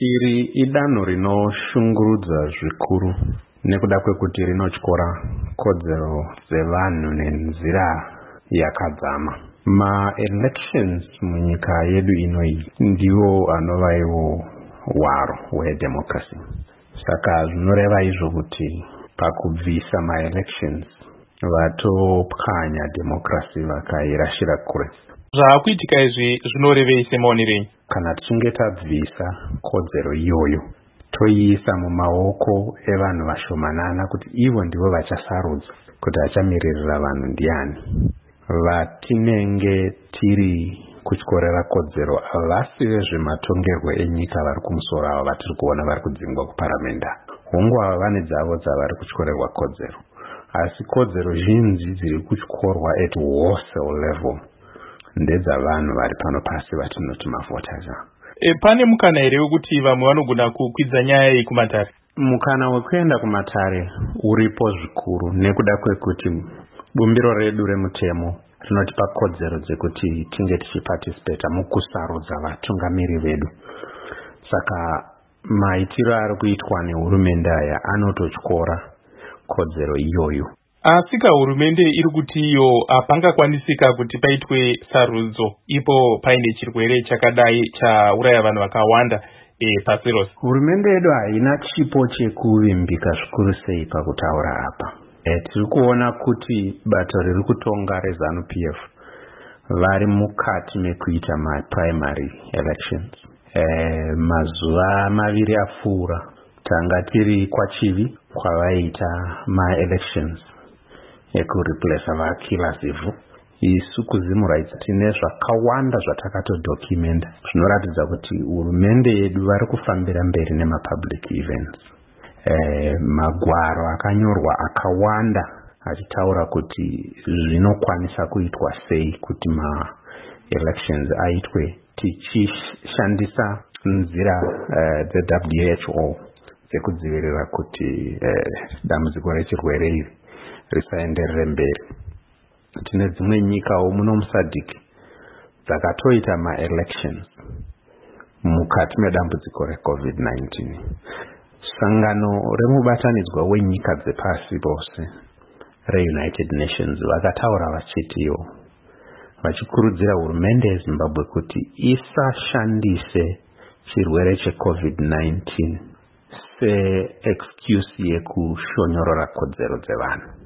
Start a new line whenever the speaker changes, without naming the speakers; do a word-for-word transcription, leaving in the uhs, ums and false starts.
Iri idanho rinoshungurudza zvikuru nekuda kwekuti rinotyora kodzero dzevanhu nenzira yakadzama. Ma-elections munyika yedu inoyi ndiwo anova iwo hwaro hwedemocracy. Saka zvinoreva izvo kuti pakubvisa ma-elections vatopwanya democracy vakairashira kure.
Zvaakuitika izvi zvinorevei semaonerei?
Kana tichinge tabvisa kodzero iyoyo toiisa mumaoko evanhu vashomanana kuti ivo ndivo vachasarudza kuti achamiririra vanhu ndiani. Vatinenge tiri kutyorera kodzero havasi vezvematongerwo enyika vari kumusoro ava vatiri kuona vari kudzingwa kuparamenda. Hongu ava vane dzavo dzavari kutyorerwa kodzero, asi kodzero zhinji dziri kutyorwa at wholesale level ndedzavanhu vari pano pasi vatinoti mavoters.
E, pane mukana here wekuti vamwe vanogona kukwidza nyaya iyi kumatare?
Mukana wekuenda kumatare uripo zvikuru nekuda kwekuti bumbiro redu remutemo rinotipa kodzero dzekuti tinge tichipatisipeta mukusarudza vatungamiri vedu. Saka maitiro ari kuitwa nehurumende aya anototyora kodzero iyoyo.
Asika hurumende iri kuti iyo hapangakwanisika kuti paitwe sarudzo ipo paine chirwere chakadai chauraya vanhu vakawanda e, pasi rose.
Hurumende yedu haina chipo chekuvimbika zvikuru sei pakutaura apa. E, tiri kuona kuti bato riri kutonga rezanu P F vari mukati mekuita ma-primary elections. E, mazuva maviri apfuura tanga tiri kwachivi kwavaita ma-elections ekureplace vakila zivhu. Isu kuZimu Rights tine zvakawanda zvatakatodocumenta zvinoratidza kuti hurumende yedu vari kufambira mberi nema-public events. E, magwaro akanyorwa akawanda achitaura kuti zvinokwanisa kuitwa sei kuti ma-elections aitwe tichishandisa nzira uh, dze-W H O dzekudzivirira kuti uh, dambudziko rechirwere iri risaenderere mberi. Tine dzimwe nyikawo muno musadhiki dzakatoita ma-elections mukati medambudziko reCovid nineteen. Sangano remubatanidzwa wenyika dzepasi pose reUnited Nations vakataura vachitiwo vachikurudzira hurumende yeZimbabwe kuti isashandise chirwere cheCovid nineteen se excuse yekushonyorora kodzero dzevanhu.